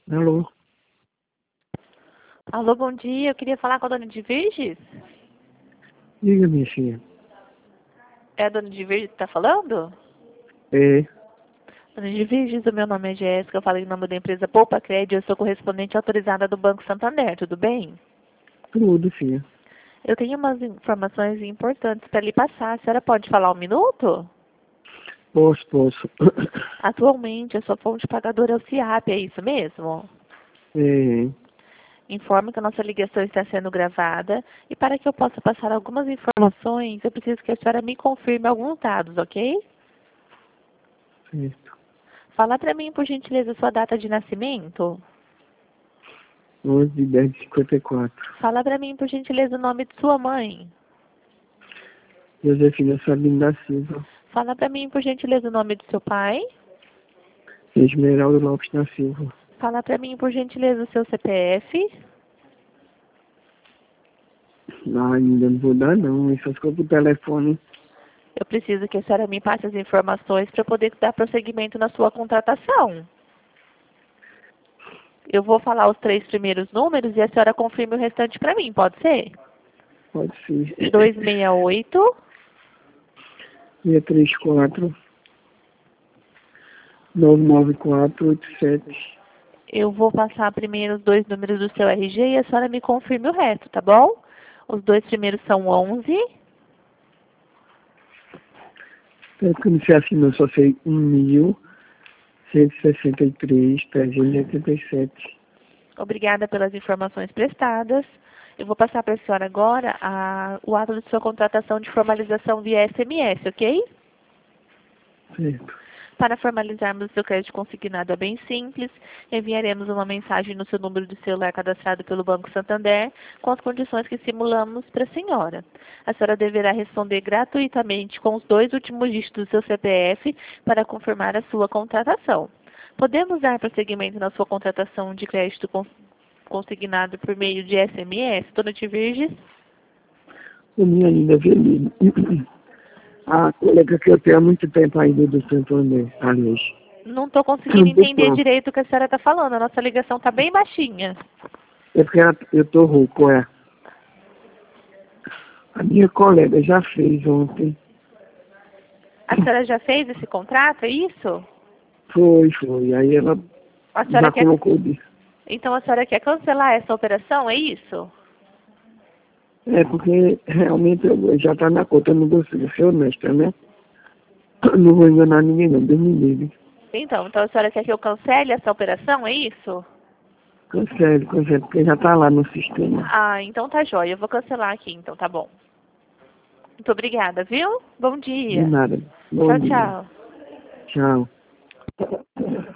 Alô? Alô, bom dia. Eu queria falar com a dona de Virges. Diga, minha filha. É a dona de Virges que está falando? É, Dona de Virges, o meu nome é Jéssica. Eu falo em nome da empresa Poupa Crédito. Eu sou correspondente autorizada do Banco Santander. Tudo bem? tudo, filha. Eu tenho umas informações importantes para lhe passar. A senhora pode falar um minuto? Posso. Atualmente, a sua fonte pagadora é o SIAP, é isso mesmo? É, Informo que a nossa ligação está sendo gravada e para que eu possa passar algumas informações, eu preciso que a senhora me confirme alguns dados, ok? certo. Fala para mim, por gentileza, sua data de nascimento. 11/10/54. Fala para mim, por gentileza, o nome de sua mãe. Josefina Sabino da Silva. Fala para mim, por gentileza, o nome do seu pai. Esmeralda Lopes da Silva. Fala para mim, por gentileza, o seu CPF. Não, ainda não vou dar, não. Isso ficou pro telefone. Eu preciso que a senhora me passe as informações para poder dar prosseguimento na sua contratação. Eu vou falar os 3 primeiros números e a senhora confirma o restante para mim, pode ser? Pode ser. 268. 634 99487. Eu vou passar primeiro os 2 números do seu RG e a senhora me confirme o resto, tá bom? Os 2 primeiros são 11. É que não se assinou, só sei 1.163,387. Obrigada pelas informações prestadas. Eu vou passar para a senhora agora o ato de sua contratação de formalização via SMS, ok? Certo. Para formalizarmos o seu crédito consignado é bem simples. Enviaremos uma mensagem no seu número de celular cadastrado pelo Banco Santander com as condições que simulamos para a senhora. A senhora deverá responder gratuitamente com os 2 últimos dígitos do seu CPF para confirmar a sua contratação. Podemos dar prosseguimento na sua contratação de crédito consignado por meio de SMS, dona de Virges? O minha linda Velina. A colega que eu tenho há muito tempo ainda do Santander, aliás. Não estou conseguindo entender direito o que a senhora está falando. A nossa ligação está bem baixinha. É porque eu tô rouco, é. A minha colega já fez ontem. A senhora já fez esse contrato, é isso? Foi. Aí ela A senhora já quer... colocou disso. Então a senhora quer cancelar essa operação, é isso? É porque realmente eu já tá na conta, eu não consigo ser honesta, né? Não vou enganar ninguém não, Deus me livre. Então a senhora quer que eu cancele essa operação, é isso? Cancele, porque já tá lá no sistema. Ah, então tá jóia. Eu vou cancelar aqui, então tá bom. Muito obrigada, viu? Bom De dia. nada. Bom Tchau, dia. tchau. Tchau.